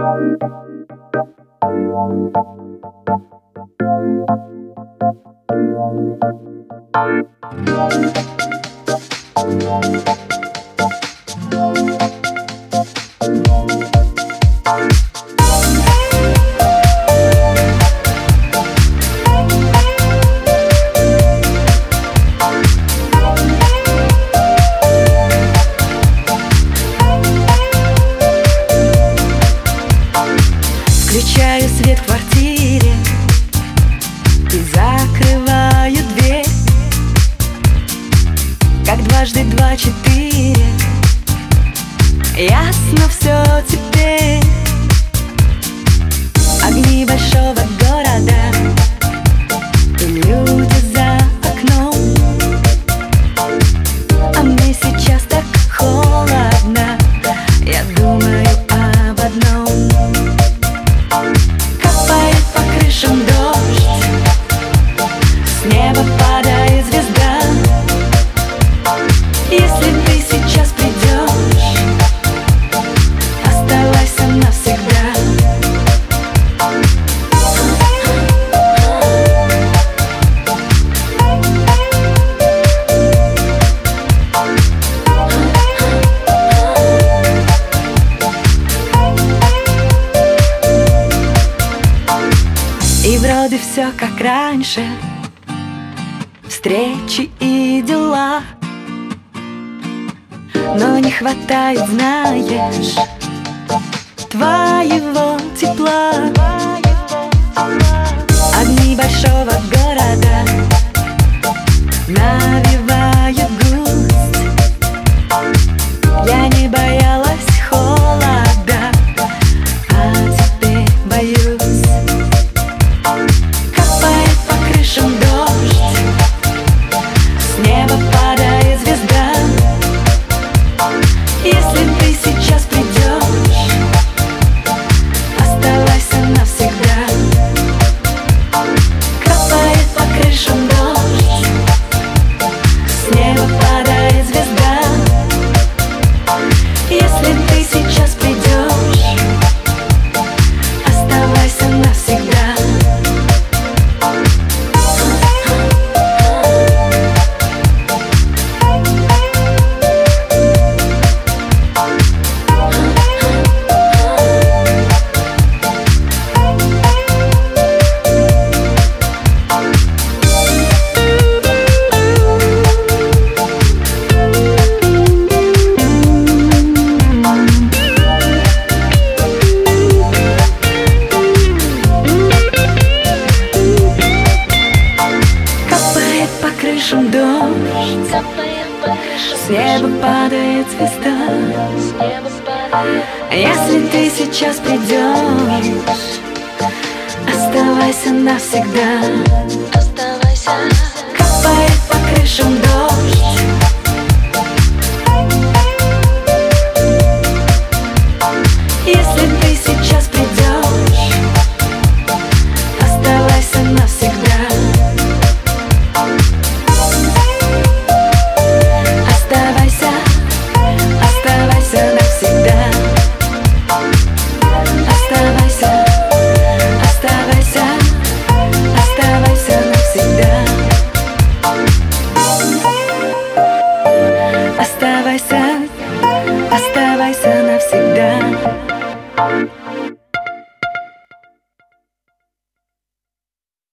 Включаю свет в квартире и закрываю дверь. Как дважды два — четыре. Ясно все теперь. Огни большого города и люди за окном. А мне сейчас так холодно. Я думаю об одном. Капает по крышам дождь, с неба падает звезда. Если ты сейчас придешь, оставайся навсегда. И вроде все как раньше, встречи и дела. Но не хватает, знаешь, твоего тепла. Огни большого города навевают грусть. Я не боялась холода, а теперь боюсь. Капает по крышам дождь, с неба падает звезда. Если ты сейчас придешь, оставайся навсегда. Капает по крышам дождь, с неба падает звезда. Если ты сейчас придешь, оставайся навсегда. Крышам дождь, с неба падает звезда. Если ты сейчас придешь, оставайся навсегда. Капает по крышам дождь, если ты сейчас